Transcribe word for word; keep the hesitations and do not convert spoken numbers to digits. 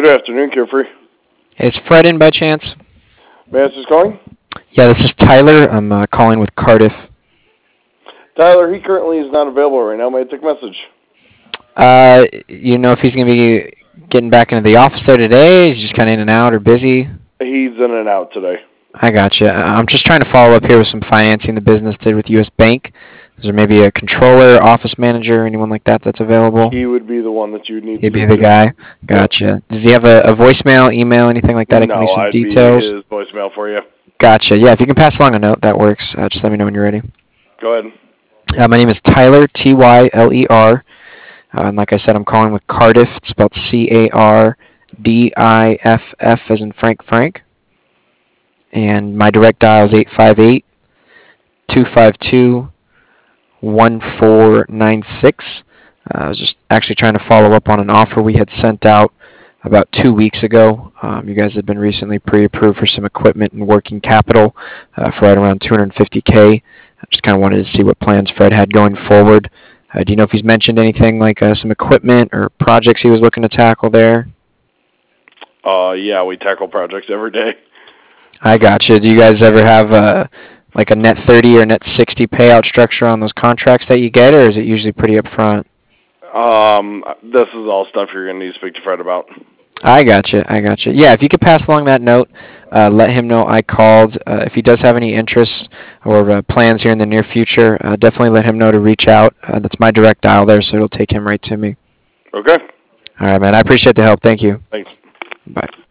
afternoon, Carefree. Is Fred in by chance? May I ask who's calling? Yeah, this is Tyler. I'm uh, calling with Cardiff. Tyler, he currently is not available right now. May I take a message? Uh, you know if he's going to be getting back into the office there today? He's just kind of in and out or busy? He's in and out today. I gotcha. I'm just trying to follow up here with some financing the business did with U S Bank. Is there maybe a controller, office manager, anyone like that that's available? He would be the one that you would need He'd to be the to. guy? Gotcha. Does he have a, a voicemail, email, anything like that? I can No, leave some I'd details. be his voicemail for you. Gotcha. Yeah, if you can pass along a note, that works. Uh, just let me know when you're ready. Go ahead. Uh, my name is Tyler, T Y L E R. Uh, and like I said, I'm calling with Cardiff. It's spelled C A R D I F F as in Frank Frank. And my direct dial is eight five eight, two five two, one four nine six. Uh, I was just actually trying to follow up on an offer we had sent out about two weeks ago. Um, you guys had been recently pre-approved for some equipment and working capital uh, for right around two hundred fifty K. I just kind of wanted to see what plans Fred had going forward. Uh, do you know if he's mentioned anything like uh, some equipment or projects he was looking to tackle there? Uh, yeah, we tackle projects every day. I gotcha. Do you guys ever have uh, like a net thirty or net sixty payout structure on those contracts that you get, or is it usually pretty upfront? Um, this is all stuff you're going to need to speak to Fred about. I gotcha. I gotcha. Yeah, if you could pass along that note, uh, let him know I called. Uh, if he does have any interest or uh, plans here in the near future, uh, definitely let him know to reach out. Uh, that's my direct dial there, so it'll take him right to me. Okay. All right, man. I appreciate the help. Thank you. Thanks. Bye.